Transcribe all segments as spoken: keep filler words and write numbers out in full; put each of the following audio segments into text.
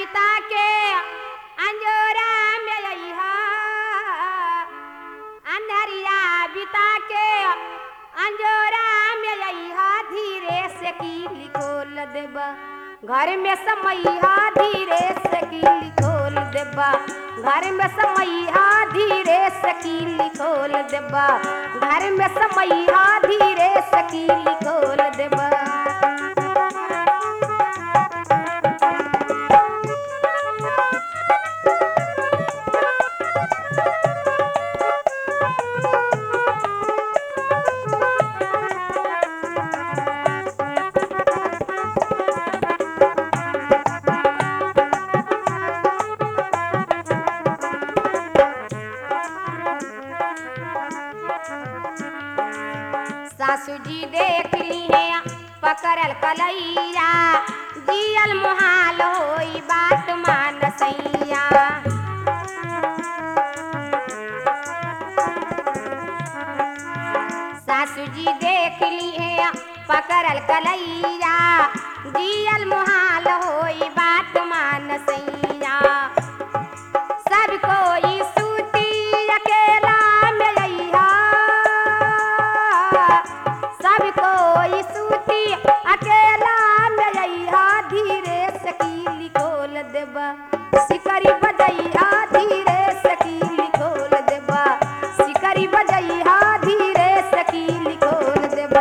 बिता के अंजोरा में अइहा अंधरिया बिता के अंजोरा में अइहा धीरे से कीली खोल देबा घर में समैहा धीरे से कीली खोल देबा घर में समैहा धीरे से कीली खोल देबा घर में समैहा धीरे से कीली खोल देबा सासू जी देख ली है पकड़ल कलैया जियल मुहाल होई बात मान सैया सासू जी देख ली है पकड़ल कलैया जियल मुहाल होई बात मान सैया सब कोई सूती अकेला में अइहा सब कोई सूती अकेला में अइहा धीरे से कीली खोल देबा सिकरी बजैहा धीरे से कीली खोल देबा सिकरी बजैहा धीरे से कीली खोल देबा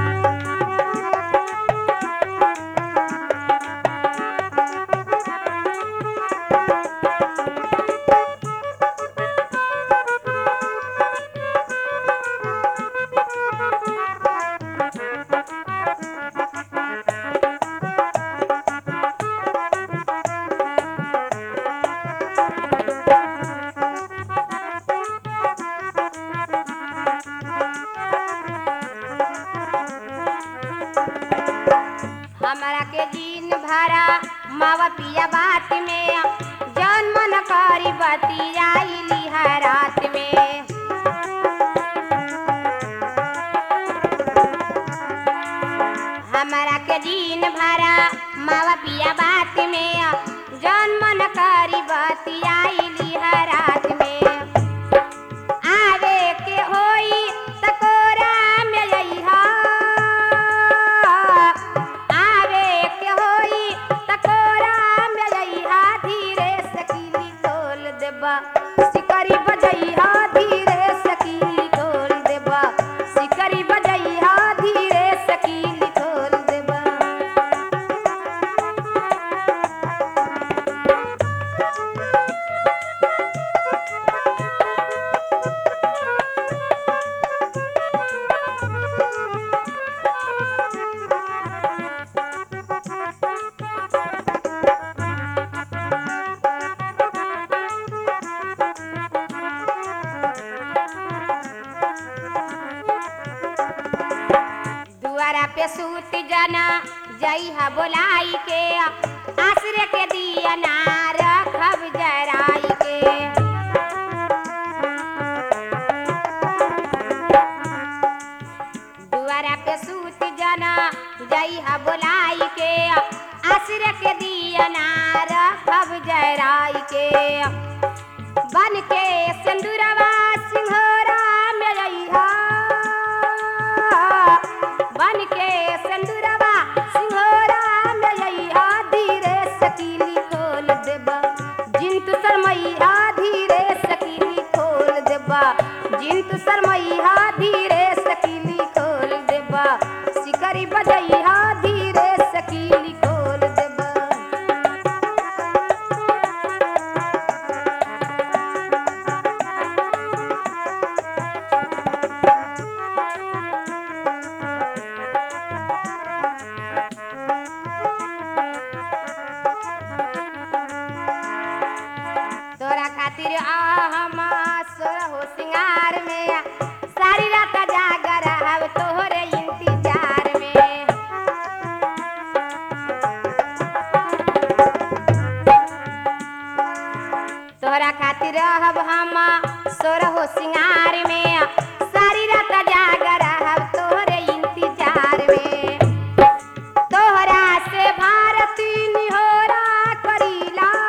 हमारा के जीन भरा मावा पिया बात में जन मन करी बतियाइली है रात में हमारा के जीन भरा मावा पिया बात में जन मन करी बतियाइली है रात में आवे के होई तकोरा में अइहा सिकरी बजैहा धीरे से कीली खोल देबा सिकरी बजैहा धीरे से कीली खोल देबा दुआरा पे सूत जाना जइहा बोलाई के आसरे के दिया ना रखब जराई के दुआरा पे सूत जाना जइहा बोलाई के आसरे के दिया ना रखब जराई के बन के सिंदूरवा सिंघोरा में अइहा बन के सिंदूरवा सिंघोरा में अइहा धीरे से कीली खोल देबा जिंतु शर्मैया धीरे से कीली खोल देबा जिंतु शर्मैया धीरे से कीली खोल देबा सिकरी बजैहा धीरे से कीली खोल देबा तोरा खातिर आहमा सोरहो सिंगार में सारी रात जागर हव तोहरे इंतजार में तोरा खातिर रहब हम सोरहो सिंगार में सारी रात जागर हव तोहरे इंतजार में तोहरा से भारती निहोरा करीला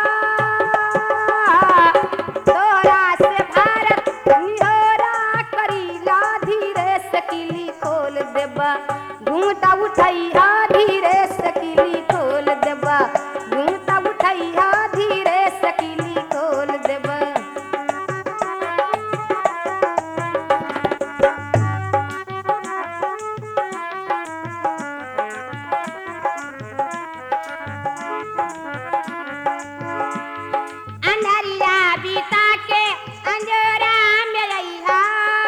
उठैया धीरे से किली खोल देबा घूंघटा उठैया धीरे से किली खोल देबा अंधरिया बीता के अंजोरा में अइहा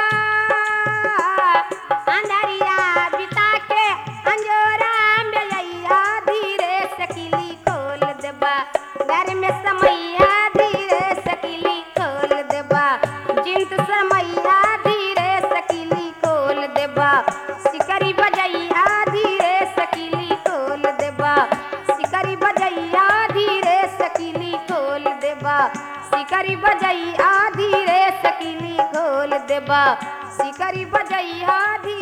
अंधरिया बिता के अंजोरा में अइहा धीरे से किली खोल देबा घर में समैया धीरे से किली खोल देबा जिंत समैया धीरे से किली खोल देबा सिकरी बजैया धीरे से किली खोल देबा सिकरी बजैया धीरे से किली खोल देबा सिकरी बजैया धीरे से किली खोल देबा सिकरी बजैया धीरे